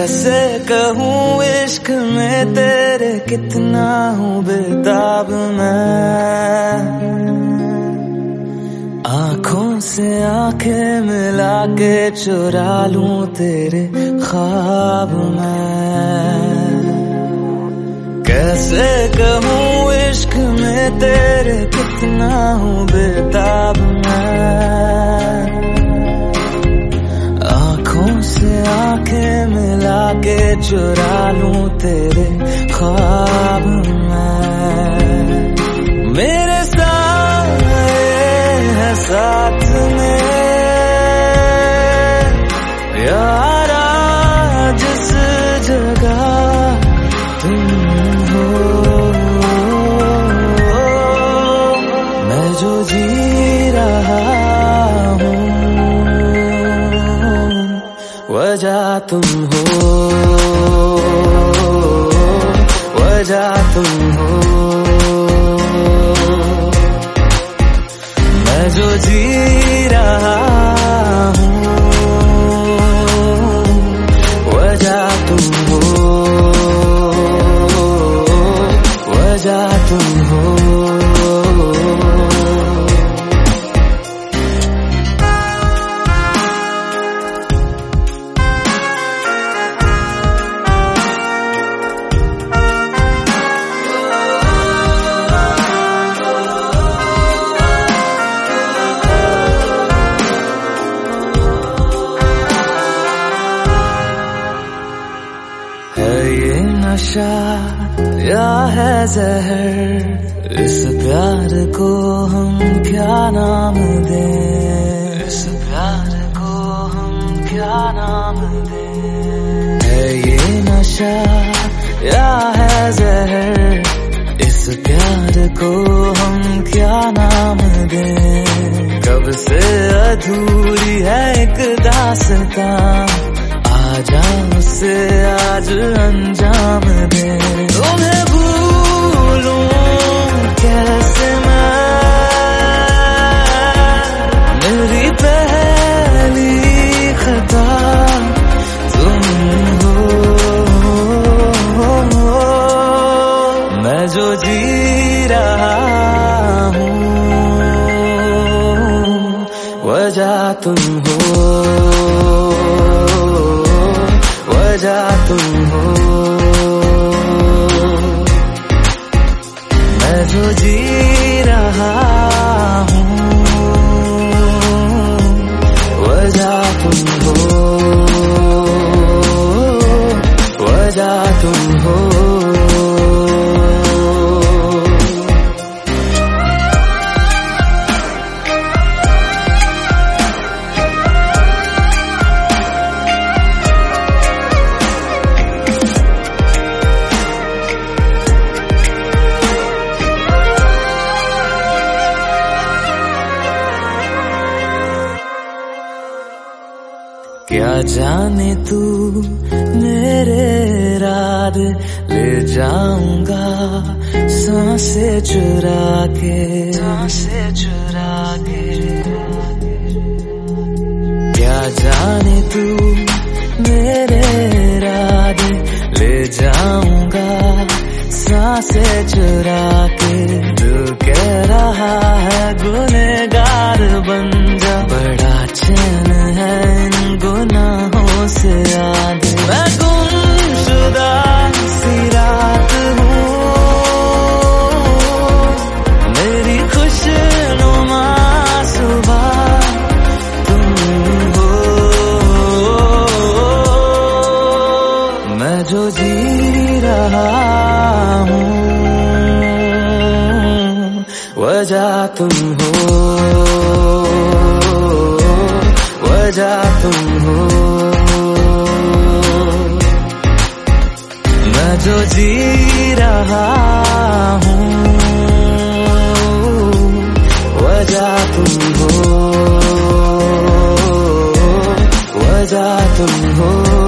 कैसे कहूँ इश्क में तेरे कितना हूँ बेताब मैं, आँखों से आंखें मिला के चुरा लूं तेरे ख्वाब मैं। कैसे कहूँ इश्क में तेरे कितना हूँ बेताब मैं, आँखों से आंखें मिला के चुरा लूं तेरे ख्वाब मैं। मेरे साथ में यारा जिस जगह तुम हो, मैं जो जी रहा हूँ वजह तुम हो, वजह तुम हो। मैं जो जी रहा हूँ वजह तुम हो, वजह तुम हो। है ये नशा या है जहर, इस प्यार को हम क्या नाम दें, इस प्यार को हम क्या नाम दें। है ये नशा या है जहर, इस प्यार को हम क्या नाम दें। कब से अधूरी है एक दास्तां, आजा मुझसे आज अंजाम दे। तुम्हें भूलूं कैसे मैं, मेरी पहली खता तुम हो, मैं जो जी रहा हूँ वजह तुम हो, वजह तुम हो। मैं जो जी रहा हूँ वजह तुम हो, वजह तुम हो। क्या जाने तू मेरे रात ले जाऊंगा सांसें चुरा के, सांसें चुरा के। क्या जाने तू मेरे रात ले जाऊंगा सांसें चुरा के। दिल कह रहा है गुनहगार बन जा, बड़ा चैन है इन गुनाहों से याद। मैं गुमशुदा सी रात हूँ, मेरी खुशनुमा सुबह तुम हो, मैं जो जी रहा हूँ वजह तुम हो, वजह तुम हो। मैं जो जी रहा हूँ वजह तुम हो, वजह तुम हो।